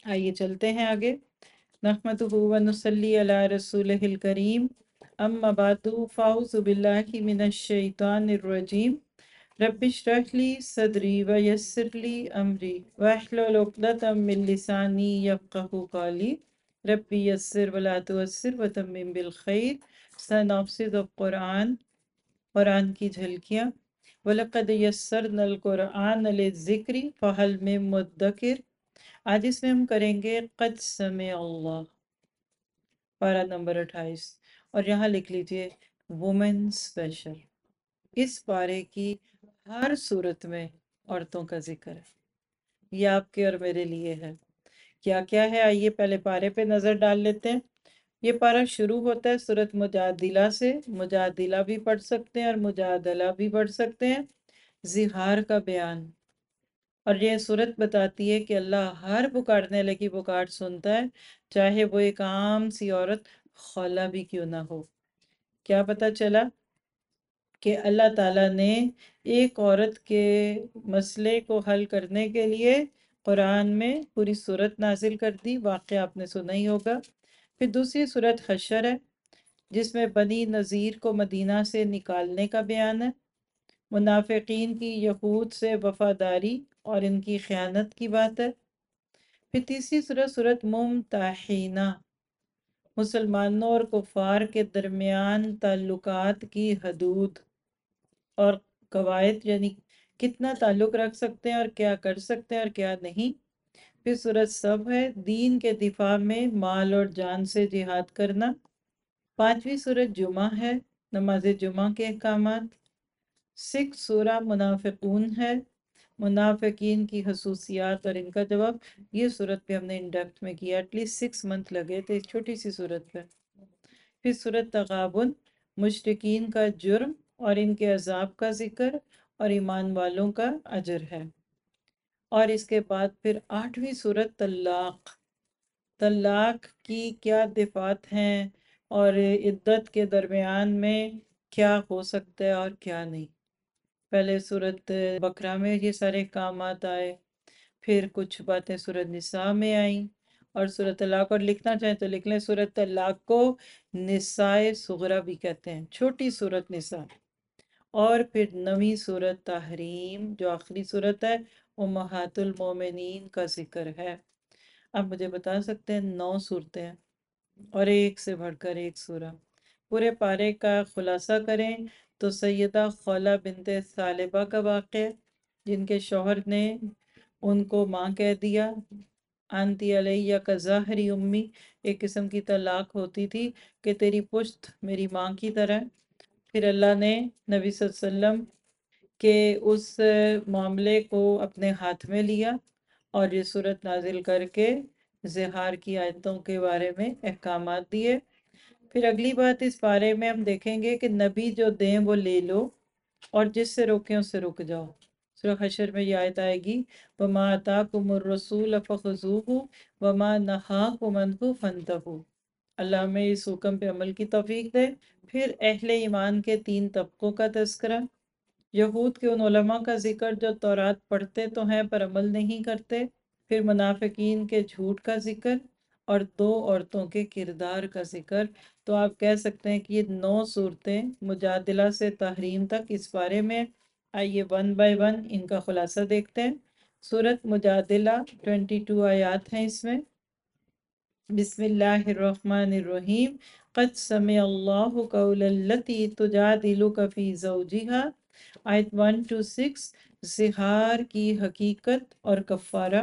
آئیے چلتے ہیں آگے۔ نحمدہ و نصلی علی رسولہ الکریم، اما بعد فاعوذ باللہ من الشیطان الرجیم۔ رب اشرح لی صدری ویسر لی امری واحلل عقدۃ من لسانی یفقہوا قولی، رب یسر ولا تعسر وتمم بالخیر۔ سنفسد القرآن، قرآن کی جھلکیاں۔ وَلَقَدْ يَسَّرْنَا الْقُرْآنَ لِلذِّكْرِ فَهَلْ مِن مُدَّكِرٍ۔ آج اس میں ہم کریں گے قد سمع اللہ، پارہ نمبر 28، اور یہاں لکھ لیجئے وومن اسپیشل۔ اس پارے کی ہر صورت میں عورتوں کا ذکر ہے، یہ آپ کے اور میرے لیے ہے۔ کیا کیا ہے آئیے پہلے پارے پہ نظر ڈال لیتے ہیں۔ یہ پارہ شروع ہوتا ہے سورۃ مجادلہ سے، مجادلہ بھی پڑھ سکتے ہیں اور مجادلہ بھی پڑھ سکتے ہیں، زہار کا بیان۔ اور یہ صورت بتاتی ہے کہ اللہ ہر پکارنے والے کی پکار سنتا ہے، چاہے وہ ایک عام سی عورت خولہ بھی کیوں نہ ہو۔ کیا پتہ چلا کہ اللہ تعالیٰ نے ایک عورت کے مسئلے کو حل کرنے کے لیے قرآن میں پوری صورت نازل کر دی، واقعہ آپ نے سنا ہی ہوگا۔ پھر دوسری صورت حشر ہے، جس میں بنی نذیر کو مدینہ سے نکالنے کا بیان ہے، منافقین کی یہود سے وفاداری اور ان کی خیانت کی بات ہے۔ پھر تیسری صورت ممتحنہ، مسلمانوں اور کفار کے درمیان تعلقات کی حدود اور قواعد، یعنی کتنا تعلق رکھ سکتے ہیں اور کیا کر سکتے ہیں اور کیا نہیں۔ پھر صورت سب ہے، دین کے دفاع میں مال اور جان سے جہاد کرنا۔ پانچویں صورت جمعہ ہے، نماز جمعہ کے احکامات۔ سورہ منافقون ہے، منافقین کی خصوصیات اور ان کا جواب۔ یہ صورت پہ ہم نے انڈیپتھ میں کیا، ایٹ لیسٹ 6 منتھ لگے تھے اس چھوٹی سی صورت پہ۔ پھر صورت تغابن، مشرکین کا جرم اور ان کے عذاب کا ذکر اور ایمان والوں کا اجر ہے۔ اور اس کے بعد پھر 8ویں صورت طلاق، طلاق کی کیا دفعات ہیں اور عدت کے درمیان میں کیا ہو سکتا ہے اور کیا نہیں۔ پہلے صورت بقرہ میں یہ سارے احکامات آئے، پھر کچھ باتیں صورت نساء میں آئیں، اور صورت طلاق، اور لکھنا چاہیں تو لکھ لیں صورت طلاق کو نساء صغرا بھی کہتے ہیں، چھوٹی صورت نساء۔ اور پھر 9ویں صورت تحریم، جو آخری صورت ہے، امہات المومنین کا ذکر ہے۔ آپ مجھے بتا سکتے ہیں 9 صورتیں ہیں اور ایک سے بڑھ کر ایک سورہ، پورے پارے کا خلاصہ کریں تو سیدہ خولہ بنت ثعلبہ کا واقعہ، جن کے شوہر نے ان کو ماں کہہ دیا، انتی علیہ کا ظاہری امی، ایک قسم کی طلاق ہوتی تھی کہ تیری پشت میری ماں کی طرح۔ پھر اللہ نے نبی صلی اللہ علیہ وسلم کے اس معاملے کو اپنے ہاتھ میں لیا اور یہ صورت نازل کر کے زہار کی آیتوں کے بارے میں احکامات دیے۔ پھر اگلی بات اس بارے میں ہم دیکھیں گے کہ نبی جو دیں وہ لے لو، اور جس سے روکیں اس سے رک جاؤ۔ سورہ حشر میں یہ آیت آئے گی وَمَا آتَاكُمُ الرَّسُولُ فَخُذُوهُ وَمَا نَهَاكُمْ عَنْهُ فَانْتَهُوا۔ اللہ ہمیں اس حکم پہ عمل کی توفیق دے۔ پھر اہل ایمان کے 3 طبقوں کا تذکرہ، یہود کے ان علماء کا ذکر جو تورات پڑھتے تو ہیں پر عمل نہیں کرتے، پھر منافقین کے جھوٹ کا ذکر، اور 2 عورتوں کے کردار کا ذکر۔ تو آپ کہہ سکتے ہیں کہ یہ 9 صورتیں مجادلہ سے تحریم تک اس بارے میں۔ آئیے 1 بائی 1 ان کا خلاصہ دیکھتے ہیں۔ سورۃ مجادلہ 22 آیات ہیں اس میں۔ بسم اللہ الرحمن الرحیم۔ قد سمع اللہ قول التی تجادلک فی زوجہا، آیت 1 to 6، زہار کی حقیقت اور کفارہ۔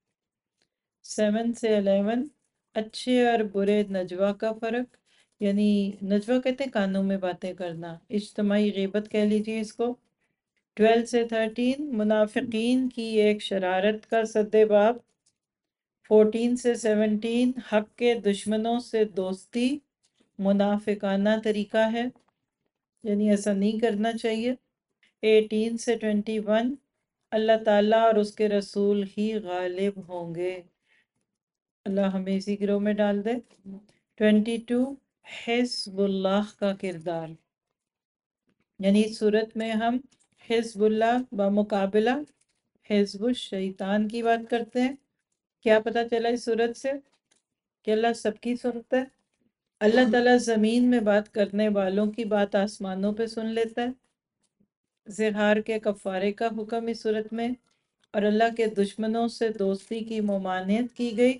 7 سے 11، اچھے اور برے نجوہ کا فرق، یعنی نجوہ کہتے ہیں کانوں میں باتیں کرنا، اجتماعی غیبت کہہ لیجیے اس کو۔ 12 سے 13، منافقین کی ایک شرارت کا سد باب۔ 14 سے 17، حق کے دشمنوں سے دوستی منافقانہ طریقہ ہے، یعنی ایسا نہیں کرنا چاہیے۔ 18 سے 21، اللہ تعالیٰ اور اس کے رسول ہی غالب ہوں گے، اللہ ہمیں اسی گروہ میں ڈال دے۔ 22، حزب اللہ کا کردار، یعنی اس صورت میں ہم حزب اللہ بمقابلہ حزب الشیطان کی بات کرتے ہیں کیا پتہ چلا اس صورت سے کہ اللہ سب کی سنتا ہے. اللہ تعالیٰ زمین میں بات کرنے والوں کی بات آسمانوں پہ سن لیتا ہے. زہار کے کفارے کا حکم اس صورت میں، اور اللہ کے دشمنوں سے دوستی کی ممانعت کی گئی،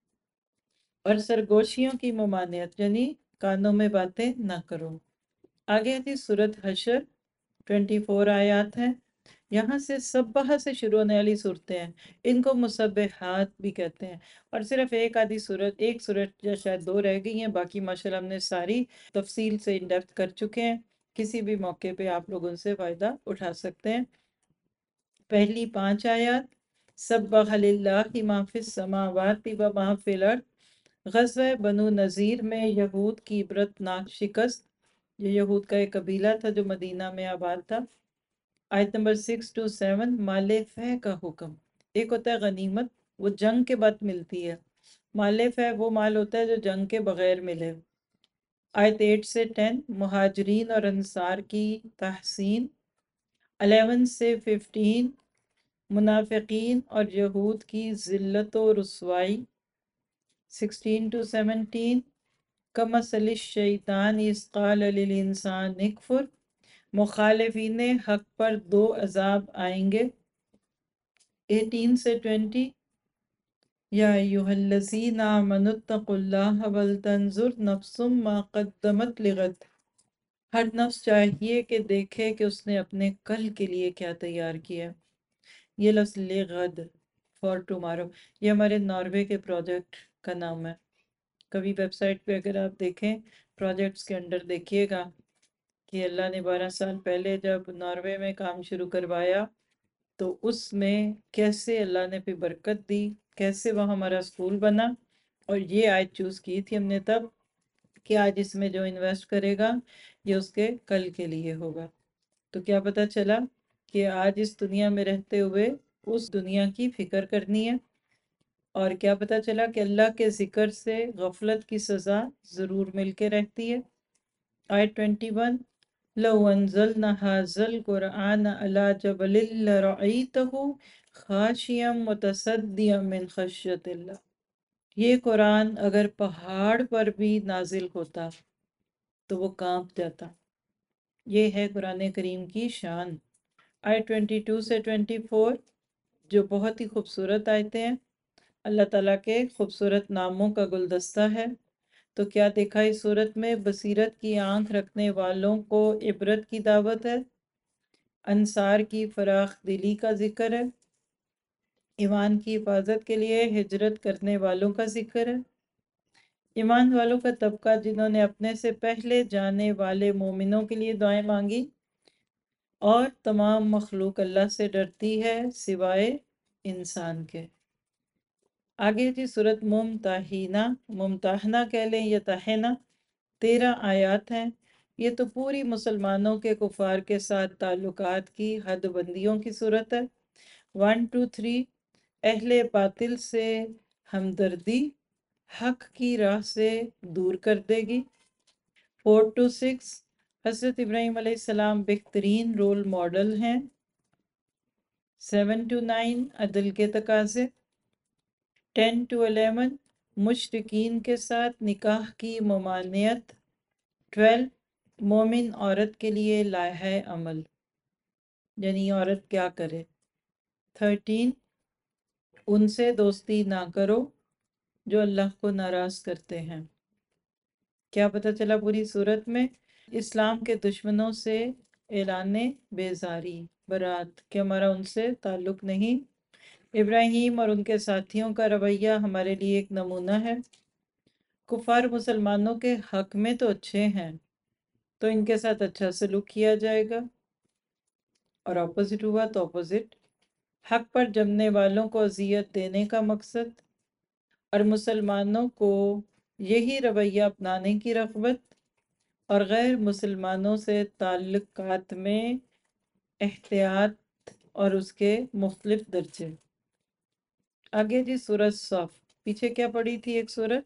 اور سرگوشیوں کی ممانعت یعنی کانوں میں باتیں نہ کرو. آگے تھی سورت حشر، 24 آیات ہیں. یہاں سے سبہ سے شروع ہونے والی صورتیں ہیں، ان کو مسبحات بھی کہتے ہیں. اور صرف ایک صورت یا شاید دو رہ گئی ہیں، باقی ماشاءاللہ ہم نے ساری تفصیل سے ان ڈیپتھ کر چکے ہیں. کسی بھی موقع پہ آپ لوگ ان سے فائدہ اٹھا سکتے ہیں. پہلی 5 آیات، سبح للہ ما فی السماوات و ما فی الارض. غزوہ بنو نذیر میں یہود کی عبرتناک شکست. یہ یہود کا ایک قبیلہ تھا جو مدینہ میں آباد تھا. آیت نمبر 6 to 7، مال فہ کا حکم. ایک ہوتا ہے غنیمت، وہ جنگ کے بعد ملتی ہے. مال فہ وہ مال ہوتا ہے جو جنگ کے بغیر ملے. آیت 8 سے 10، مہاجرین اور انصار کی تحسین. 11 سے 15، منافقین اور یہود کی ذلت و رسوائی. 16 to 17، کمثل الشیطان اذ قال للانسان اکفر. مخالفین حق پر دو عذاب آئیں گے. 18 سے 20، یا ایہا الذین آمنوا اتقوا اللہ ولتنظر نفس ما قدمت لغد. ہر نفس چاہیے کہ دیکھے کہ اس نے اپنے کل کے لیے کیا تیار کیا. یہ لفظ لغد، فار ٹمارو، یہ ہمارے ناروے کے پروجیکٹ کا نام ہے. کبھی ویب سائٹ پہ اگر آپ دیکھیں پروجیکٹس کے انڈر دیکھیے گا کہ اللہ نے 12 سال پہلے جب ناروے میں کام شروع کروایا تو اس میں کیسے اللہ نے پہ برکت دی، کیسے وہ ہمارا اسکول بنا. اور یہ آیت چوز کی تھی ہم نے تب کہ آج اس میں جو انویسٹ کرے گا یہ اس کے کل کے لیے ہوگا. تو کیا پتہ چلا کہ آج اس دنیا میں رہتے ہوئے اس دنیا کی فکر کرنی ہے. اور کیا پتہ چلا کہ اللہ کے ذکر سے غفلت کی سزا ضرور مل کے رہتی ہے. آیت 21، لو انزلنا هذا القرآن على جبل لرأيته خاشعا متصدعا من خشیة اللہ. یہ قرآن اگر پہاڑ پر بھی نازل ہوتا تو وہ کانپ جاتا. یہ ہے قرآن کریم کی شان. آیت 22 سے 24 جو بہت ہی خوبصورت آیتیں ہیں، اللہ تعالیٰ کے خوبصورت ناموں کا گلدستہ ہے. تو کیا دیکھا اس صورت میں؟ بصیرت کی آنکھ رکھنے والوں کو عبرت کی دعوت ہے، انصار کی فراخ دلی کا ذکر ہے، ایمان کی حفاظت کے لیے ہجرت کرنے والوں کا ذکر ہے، ایمان والوں کا طبقہ جنہوں نے اپنے سے پہلے جانے والے مومنوں کے لیے دعائیں مانگی، اور تمام مخلوق اللہ سے ڈرتی ہے سوائے انسان کے. آگے جی صورت ممتحنہ کہہ لیں یا تحنہ، 13 آیات ہیں. یہ تو پوری مسلمانوں کے کفار کے ساتھ تعلقات کی حد بندیوں کی صورت ہے. 1 to 3، اہل باطل سے ہمدردی حق کی راہ سے دور کر دے گی. 4 to 6، حضرت ابراہیم علیہ السلام بہترین رول ماڈل ہیں. 7 to 9، عدل کے تقاضے. 10 to 11، مشرکین کے ساتھ نکاح کی ممانعت. 12، مومن عورت کے لیے لائحہ عمل، یعنی عورت کیا کرے. 13، ان سے دوستی نہ کرو جو اللہ کو ناراض کرتے ہیں. کیا پتہ چلا پوری صورت میں؟ اسلام کے دشمنوں سے اعلان بیزاری، برات، کہ ہمارا ان سے تعلق نہیں. ابراہیم اور ان کے ساتھیوں کا رویہ ہمارے لیے ایک نمونہ ہے. کفار مسلمانوں کے حق میں تو اچھے ہیں تو ان کے ساتھ اچھا سلوک کیا جائے گا، اور اپوزٹ ہوا تو اپوزٹ. حق پر جمنے والوں کو اذیت دینے کا مقصد، اور مسلمانوں کو یہی رویہ اپنانے کی رغبت، اور غیر مسلمانوں سے تعلقات میں احتیاط اور اس کے مختلف درجے. آگے جی سورۃ صف. پیچھے کیا پڑھی تھی ایک سورت؟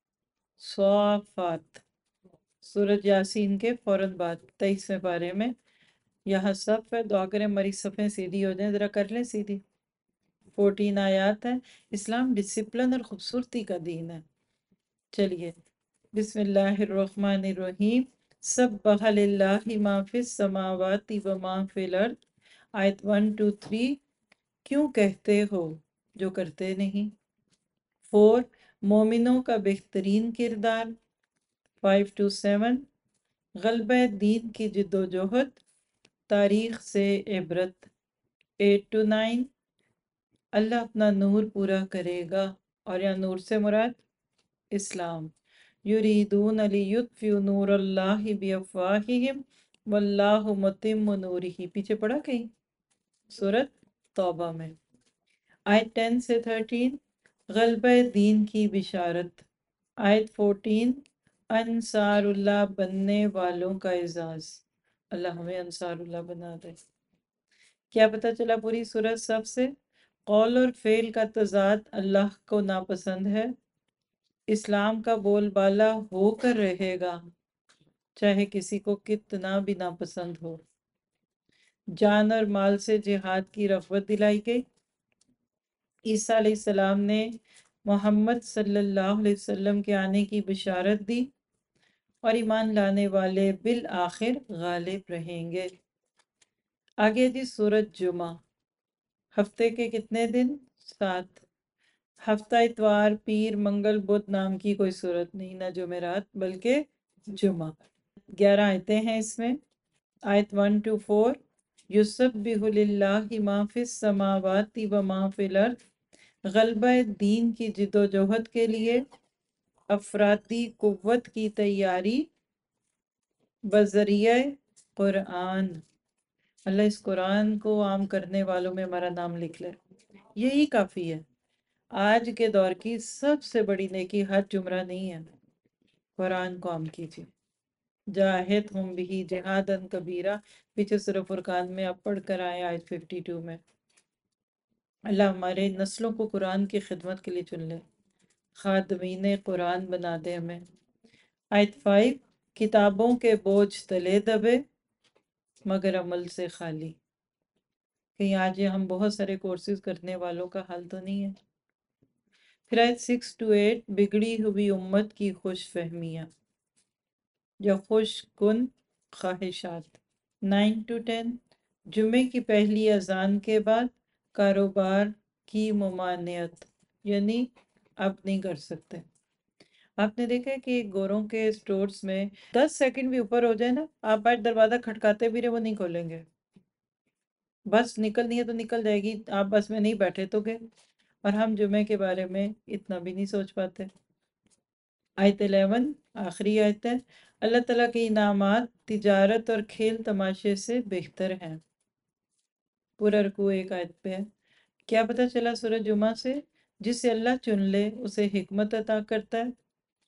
صافات. سورۃ یاسین کے فوراً بعد 23ویں پارے میں. یہاں صف ہے، دعا کریں ہماری صفیں سیدھی ہو جائیں. ذرا کر لیں سیدھی. 14 آیات ہیں۔ اسلام ڈسپلن اور خوبصورتی کا دین ہے۔ چلیے، بسم اللہ الرحمن الرحیم۔ سبح للہ ما فی السماوات و ما فی الارض، آیت 1 to 3۔ کیوں کہتے ہو جو کرتے نہیں۔ 4 مومنوں کا بہترین کردار، 5 to 7 غلبہ دین کی جد و جہد، تاریخ سے عبرت، 8 to 9 اللہ اپنا نور پورا کرے گا، اور یا نور سے مراد اسلام۔ یریدون لیطفئوا نور اللہ بافواہہم واللہ متم نورہ، پیچھے پڑھا کہیں سورۃ توبہ میں۔ آیت 10 سے 13 غلبہ دین کی بشارت، آیت 14 انصار اللہ بننے والوں کا اعزاز، اللہ ہمیں انصار اللہ بنا دے۔ کیا پتہ چلا پوری سورت سب سے؟ قول اور فعل کا تضاد اللہ کو ناپسند ہے۔ اسلام کا بول بالا ہو کر رہے گا، چاہے کسی کو کتنا بھی ناپسند ہو۔ جان اور مال سے جہاد کی رغبت دلائی گئی۔ عیسیٰ علیہ السلام نے محمد صلی اللہ علیہ وسلم کے آنے کی بشارت دی، اور ایمان لانے والے بالآخر غالب رہیں گے۔ آگے جی سورۃ جمعہ، ہفتے کے کتنے دن؟ 7۔ ہفتہ اتوار، پیر، منگل، بدھ نام کی کوئی صورت نہیں، نہ جمعرات بلکہ جمعہ۔ 11 آیتیں ہیں اس میں۔ آیت 1 to 4 یسبح للہ ما فی السماوات و ما فی الارض، غلبہ دین کی جد و جہد کے لیے افراطی قوت کی تیاری بذریعہ قرآن۔ اللہ اس قرآن کو عام کرنے والوں میں ہمارا نام لکھ لے، یہی کافی ہے۔ آج کے دور کی سب سے بڑی نیکی حج عمرہ نہیں ہے، قرآن کو عام کیجیے۔ جاہدہم بہ جہادا کبیرہ، پیچھے سورہ فرقان میں آپ پڑھ کر آئے آیت 52 میں۔ اللہ ہمارے نسلوں کو قرآن کی خدمت کے لیے چن لے، خادمین قرآن بنا دے ہمیں۔ آیت 5 کتابوں کے بوجھ تلے دبے مگر عمل سے خالی، کہیں آج یہ ہم بہت سارے کورسز کرنے والوں کا حال تو نہیں ہے۔ پھر آیت 6 to 8 بگڑی ہوئی امت کی خوش فہمیاں یا خوش کن خواہشات، 9 to 10 جمعے کی پہلی اذان کے بعد کاروبار کی ممانعت، یعنی اب نہیں کر سکتے۔ آپ نے دیکھا ہے کہ گوروں کے سٹورز میں 10 سیکنڈ بھی اوپر ہو جائے نا، آپ باہر دروازہ کھٹکاتے بھی رہے وہ نہیں کھولیں گے۔ بس نکلنی ہے تو نکل جائے گی، آپ بس میں نہیں بیٹھے تو گئے۔ اور ہم جمعے کے بارے میں اتنا بھی نہیں سوچ پاتے۔ آیت 11 آخری آیت ہے، اللہ تعالیٰ کے انعامات تجارت اور کھیل تماشے سے بہتر ہیں۔ پورا رکوع ایک آیت پہ ہے۔ کیا پتہ چلا سورہ جمعہ سے؟ جسے اللہ چن لے اسے حکمت عطا کرتا ہے۔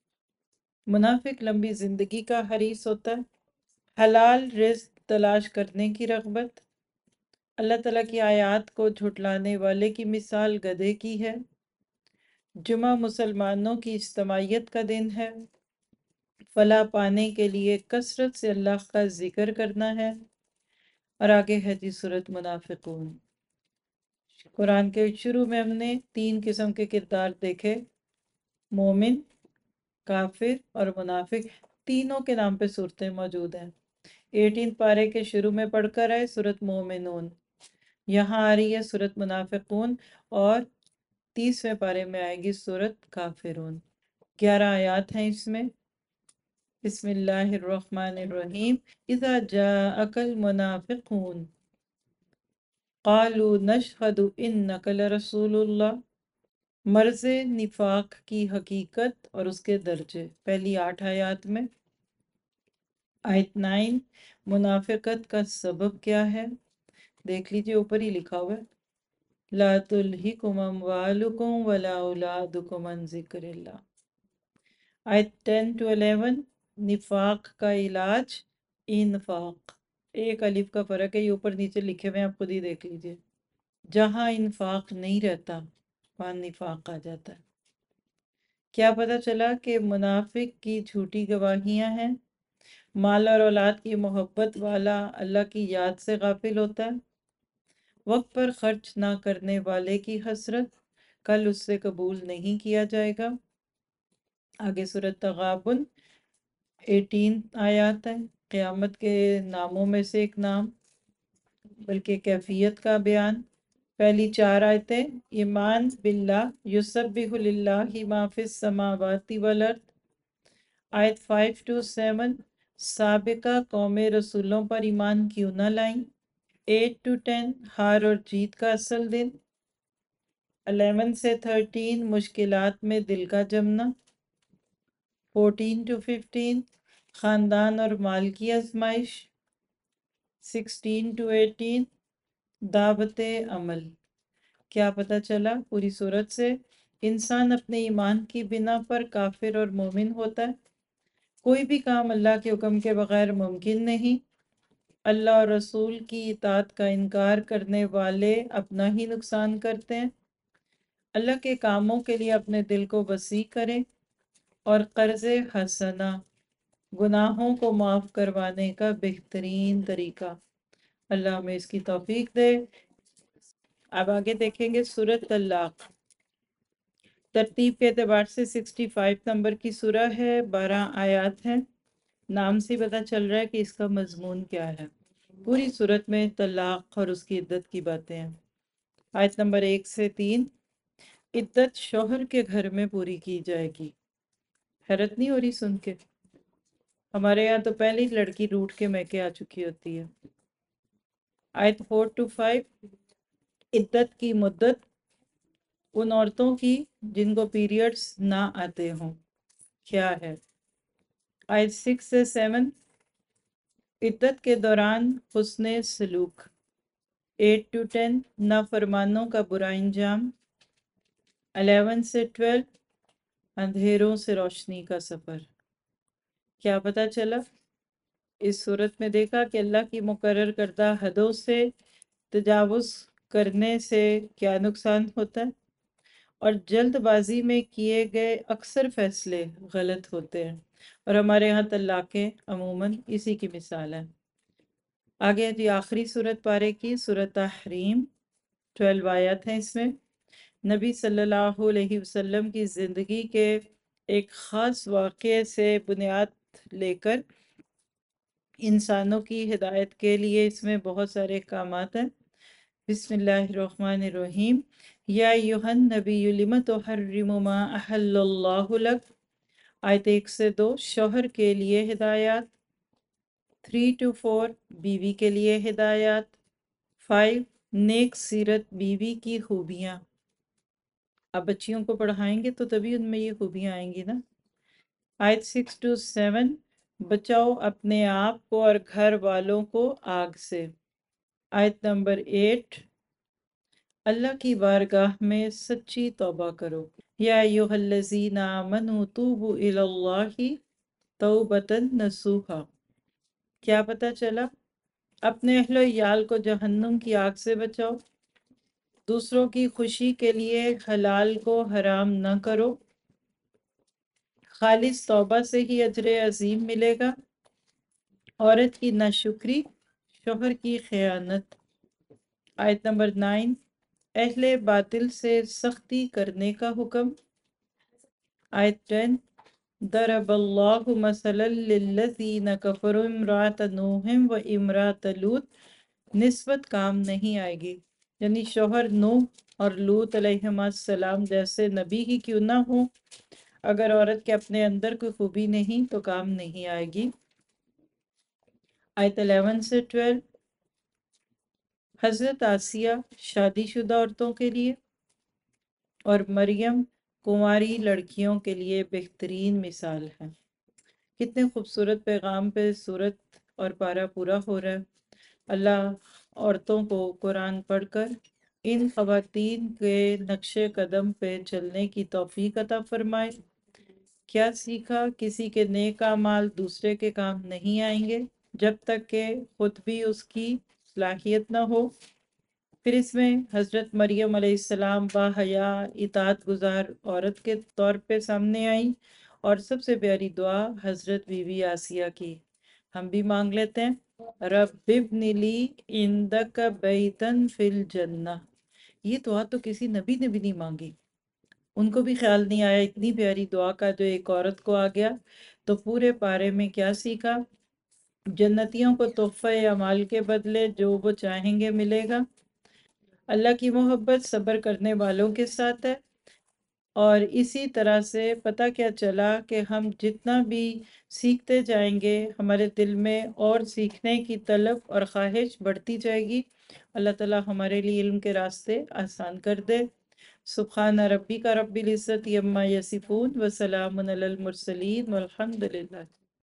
منافق لمبی زندگی کا حریص ہوتا ہے۔ حلال رزق تلاش کرنے کی رغبت۔ اللہ تعالیٰ کی آیات کو جھٹلانے والے کی مثال گدھے کی ہے۔ جمعہ مسلمانوں کی اجتماعیت کا دن ہے۔ فلاح پانے کے لیے کثرت سے اللہ کا ذکر کرنا ہے۔ اور آگے ہے جی سورۃ منافقون۔ قرآن کے شروع میں ہم نے 3 قسم کے کردار دیکھے، مومن، کافر اور منافق، تینوں کے نام پہ صورتیں موجود ہیں۔ 18 پارے کے شروع میں پڑھ کر آئے سورۃ مومنون، یہاں آ رہی ہے سورۃ منافقون، اور 30ویں پارے میں آئے گی سورۃ کافرون۔ 11 آیات ہیں اس میں۔ بسم اللہ الرحمن الرحیم۔ اذا جاءک المنافقون قالوا نشہد انک لرسول اللہ، مرض نفاق کی حقیقت اور اس کے درجے، پہلی 8 آیات میں۔ آیت 9 منافقت کا سبب کیا ہے؟ دیکھ لیجئے اوپر ہی لکھا ہوا ہے، لا تلہکم اموالکم ولا اولادکم عن ذکر اللہ۔ آیت 10 to 11 نفاق کا علاج انفاق، ایک الف کا فرق ہے، یہ اوپر نیچے لکھے ہوئے ہیں، آپ خود ہی دیکھ لیجئے۔ جہاں انفاق نہیں رہتا وہاں نفاق آ جاتا ہے۔ کیا پتہ چلا کہ منافق کی جھوٹی گواہیاں ہیں۔ مال اور اولاد کی محبت والا اللہ کی یاد سے غافل ہوتا ہے۔ وقت پر خرچ نہ کرنے والے کی حسرت کل اس سے قبول نہیں کیا جائے گا۔ آگے سورۃ تغابن 18 آیات ہے، قیامت کے ناموں میں سے ایک نام بلکہ کیفیت کا بیان۔ پہلی 4 آیتیں ایمان باللہ یسبح للہ ما فی السماوات والارض، آیت 5 to 7 سابقہ قوم رسولوں پر ایمان کیوں نہ لائیں، 8 to 10 ہار اور جیت کا اصل دن، 11 سے 13 مشکلات میں دل کا جمنا، 14 to 15 خاندان اور مال کی آزمائش، 16 to 18 دعوت عمل۔ کیا پتہ چلا پوری صورت سے؟ انسان اپنے ایمان کی بنا پر کافر اور مومن ہوتا ہے۔ کوئی بھی کام اللہ کے حکم کے بغیر ممکن نہیں۔ اللہ اور رسول کی اطاعت کا انکار کرنے والے اپنا ہی نقصان کرتے ہیں۔ اللہ کے کاموں کے لیے اپنے دل کو وسیع کریں، اور قرض حسنہ گناہوں کو معاف کروانے کا بہترین طریقہ۔ اللہ ہمیں اس کی توفیق دے۔ اب آگے دیکھیں گے سورۃ طلاق۔ ترتیب کے اعتبار سے 65 نمبر کی سورہ ہے، 12 آیات ہیں۔ نام سے پتہ چل رہا ہے کہ اس کا مضمون کیا ہے۔ پوری صورت میں طلاق اور اس کی عدت کی باتیں ہیں۔ آیت نمبر 1 سے 3 عدت شوہر کے گھر میں پوری کی جائے گی۔ حیرت نہیں ہو رہی سن کے؟ ہمارے یہاں تو پہلی لڑکی روٹ کے میکے آ چکی ہوتی ہے۔ آیت 4 to 5 عدت کی مدت ان عورتوں کی جن کو پیریڈز نہ آتے ہوں کیا ہے۔ آیت 6 سے 7 عدت کے دوران حسن سلوک، 8 to 10 نافرمانوں کا برا انجام، 11 سے 12 اندھیروں سے روشنی کا سفر۔ کیا پتہ چلا؟ اس صورت میں دیکھا کہ اللہ کی مقرر کردہ حدوں سے تجاوز کرنے سے کیا نقصان ہوتا ہے، اور جلد بازی میں کیے گئے اکثر فیصلے غلط ہوتے ہیں، اور ہمارے یہاں طلاقیں عموماً اسی کی مثال ہے۔ آگے جی آخری صورت پارے کی سورۃ تحریم، 12 آیات ہیں اس میں۔ نبی صلی اللہ علیہ وسلم کی زندگی کے ایک خاص واقعے سے بنیاد لے کر انسانوں کی ہدایت کے لیے اس میں بہت سارے احکامات ہیں۔ بسم اللہ الرحمن الرحیم، یا ایھا النبی لم تحرم ما احل اللہ لک، آیت 1 سے 2 شوہر کے لیے ہدایات، 3 to 4 بیوی کے لیے ہدایات، 5 نیک سیرت بیوی کی خوبیاں۔ اب بچیوں کو پڑھائیں گے تو تبھی ان میں یہ خوبیاں آئیں گی نا۔ آیت 6 to 7 بچاؤ اپنے آپ کو اور گھر والوں کو آگ سے۔ آیت نمبر 8 اللہ کی بارگاہ میں سچی توبہ کرو۔ یا ایھا الذین آمنوا توبوا الی اللہ توبۃ نصوحا۔ کیا پتہ چلا؟ اپنے اہل و عیال کو جہنم کی آگ سے بچاؤ، دوسروں کی خوشی کے لیے حلال کو حرام نہ کرو، خالص توبہ سے ہی اجر عظیم ملے گا۔ عورت کی ناشکری، شوہر کی خیانت۔ آیت نمبر 9 اہل باطل سے سختی کرنے کا حکم۔ آیت 10 ضرب اللہ مثلا للذین کفروا امرأۃ نوح و امرأۃ لوط، نسبت کام نہیں آئے گی، یعنی شوہر نوح اور لوط علیہ السلام جیسے نبی ہی کیوں نہ ہوں، اگر عورت کے اپنے اندر کوئی خوبی نہیں تو کام نہیں آئے گی۔ آیت 11 سے 12 حضرت آسیہ شادی شدہ عورتوں کے لیے، اور مریم کنواری لڑکیوں کے لیے بہترین مثال ہے۔ کتنے خوبصورت پیغام پہ صورت اور پارہ پورا ہو رہا ہے۔ اللہ عورتوں کو قرآن پڑھ کر ان خواتین کے نقش قدم پہ چلنے کی توفیق عطا فرمائے۔ کیا سیکھا؟ کسی کے نیک اعمال دوسرے کے کام نہیں آئیں گے جب تک کہ خود بھی اس کی صلاحیت نہ ہو۔ پھر اس میں حضرت مریم علیہ السلام باحیا اطاعت گزار عورت کے طور پہ سامنے آئیں، اور سب سے پیاری دعا حضرت بی بی آسیہ کی ہم بھی مانگ لیتے ہیں۔ رب ابن لی عندک بیتن فی الجنہ، یہ دعا تو کسی نبی نے بھی نہیں مانگی، ان کو بھی خیال نہیں آیا اتنی پیاری دعا کا جو ایک عورت کو آ گیا۔ تو پورے پارے میں کیا سیکھا؟ جنتیوں کو تحفہ اعمال کے بدلے جو وہ چاہیں گے ملے گا، اللہ کی محبت صبر کرنے والوں کے ساتھ ہے، اور اسی طرح سے پتہ کیا چلا کہ ہم جتنا بھی سیکھتے جائیں گے ہمارے دل میں اور سیکھنے کی طلب اور خواہش بڑھتی جائے گی۔ اللہ تعالیٰ ہمارے لیے علم کے راستے آسان کر دے۔ سبحان ربک رب العزت عما یصفون وسلام علی المرسلین والحمد للہ۔